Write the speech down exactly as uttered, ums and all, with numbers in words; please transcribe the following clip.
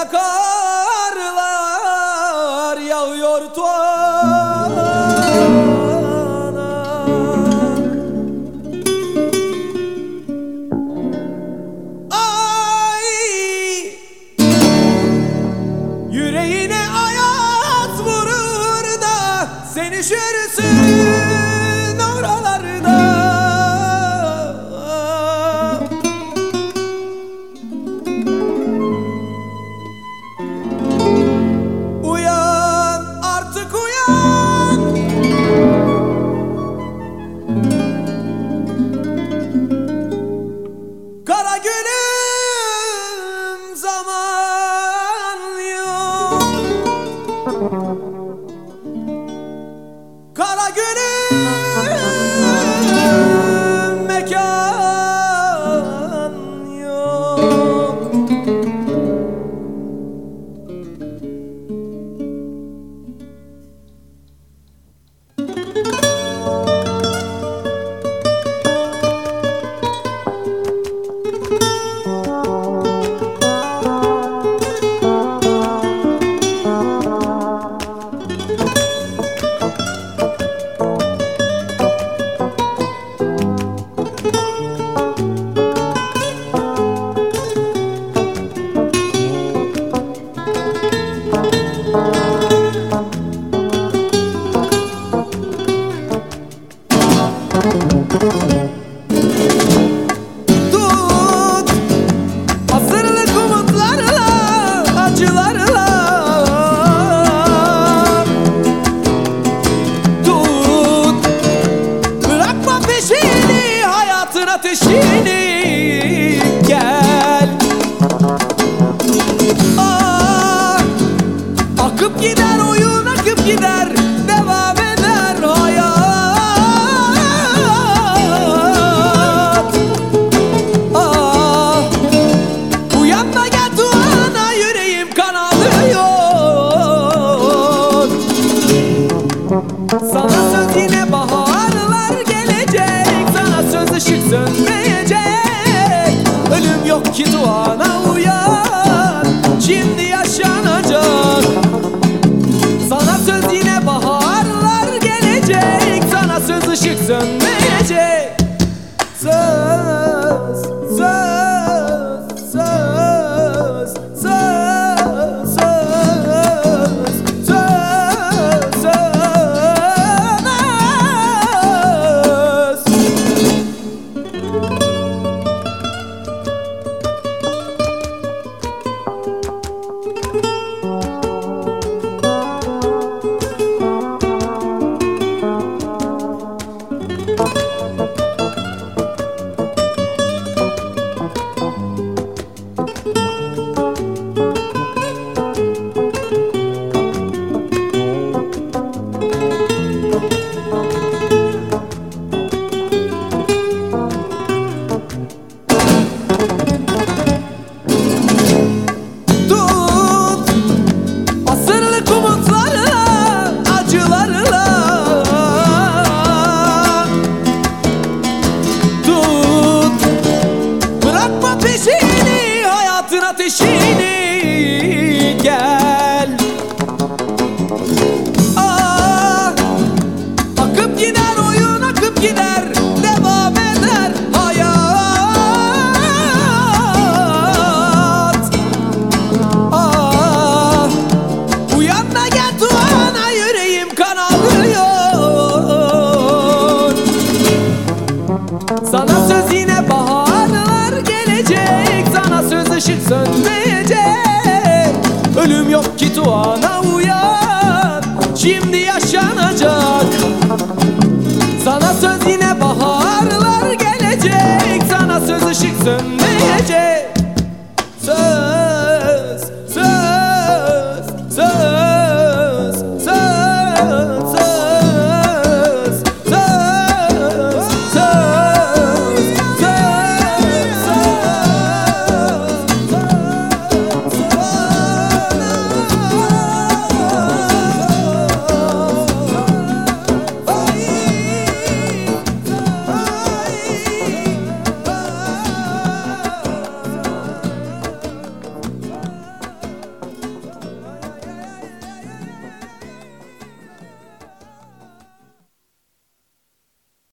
karlar yağıyor tuana. Ay, yüreğine ayaz vurur da sen üşürsün oralarda. Uyan artık uyan, kara günüm zaman yok. Kara günüm mekan yok. Tut hazırlık umutlarla, acılarla. Tut bırakma peşini, hayatın ateşini. Gel, ah, akıp gider oyun, akıp gider, devam eder hayat. Ah, uyan da gel tuana, yüreğim kan ağlıyor. Sana söz yine baharlar gelecek, sana söz ışık sönmeyecek. Ölüm yok ki tuana, uyan, şimdi yaşanacak. Sana söz yine baharlar gelecek, sana söz ışık sönmeyecek. Söz, söz, söz, söz, söz, söz, söz. Tut hazırlık umutlarla, acılarla. Tut bırakma peşini, hayatın ateşini. Gel, ah, akıp gider oyun, akıp gider, devam eder hayat. Ah, uyan da gel tuana, yüreğim kan ağlıyor. Sana söz yine baharlar gelecek, sana söz ışık sönmeyecek. Ölüm yok ki tuana.